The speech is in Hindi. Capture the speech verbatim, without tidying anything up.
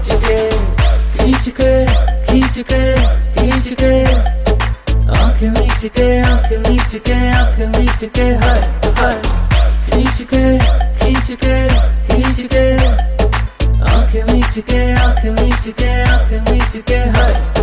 खींच के खींच के खींच के खींच के आँख मीच के आँख मीच के आँख मीच के हाय हाय खींच के खींच के खींच के आँख मीच के आँख मीच के आँख मीच के हाय